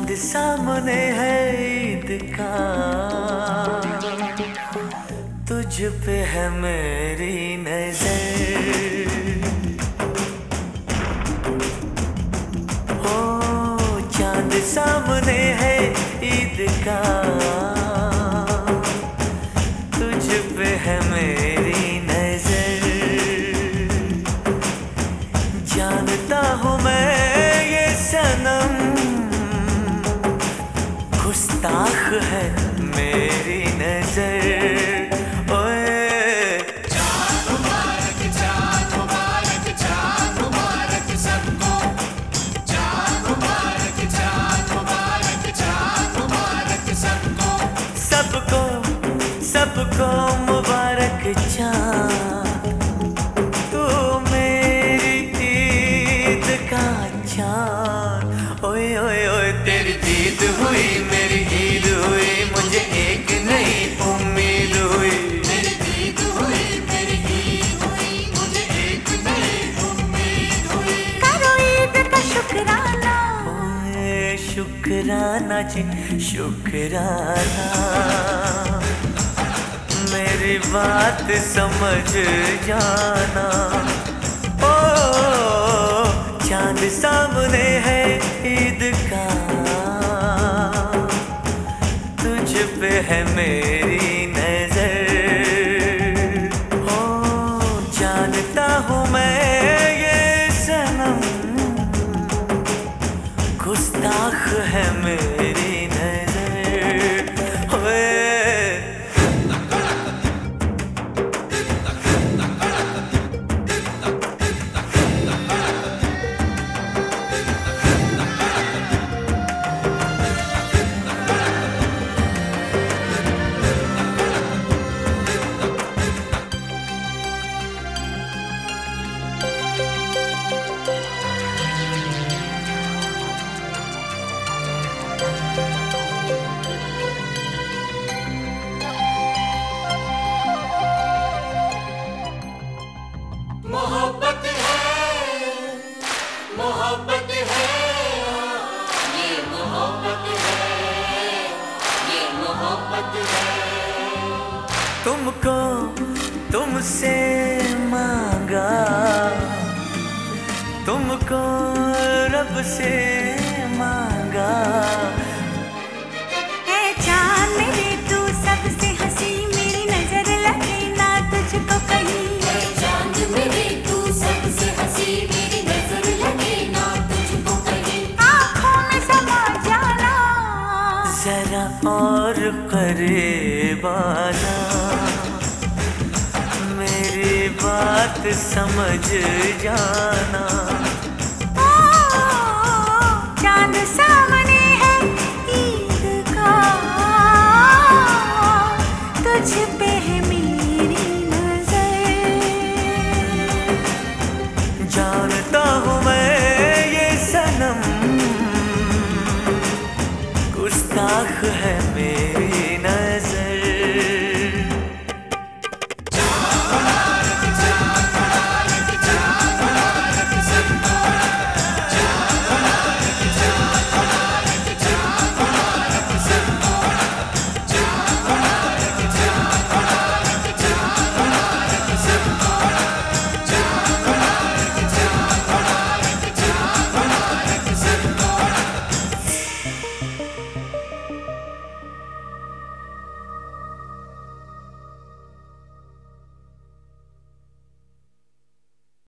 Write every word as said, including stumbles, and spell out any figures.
चांद सामने है ईद का, तुझ पे है मेरी नजर। हो चांद सामने है ईद का, तुझ पे है मेरी नजर। जानता हूँ मैं ये सनम गुस्ताख है मेरी नजर। सबको सबको मुबारक चाँद, तू मेरी ईद का चाँद। ओए ओए ओए तेरी दीद हुई मेरी ईद हुई, मुझे एक नई उम्मीद हुई। मेरी दीद हुई मेरी ईद हुई, मुझे एक नई उम्मीद हुई। करो ईद का शुक्राना, ओए शुक्राना जी शुक्राना, मेरी बात समझ जाना। ओ चांद सामने है ईद का, तुझ पे है मेरी नजर। ओ जानता हूँ मैं ये सनम गुस्ताख है मेरी नजर। ओए मोहब्बत है, मोहब्बत है, ये मोहब्बत है, ये मोहब्बत है। तुमको तुमसे मांगा, तुमको रब से मांगा। है चाँद मेरे तू सबसे हंसी, मेरी नजर लगे ना तुझको कहीं। है चांद मेरे तू सबसे हंसी, मेरी नजर लगे ना तुझको कहीं। आँखों में समा जाना, जरा और करीब आना, मेरी बात समझ जाना। ओ चाँद सामने है ईद का, तुझ पे है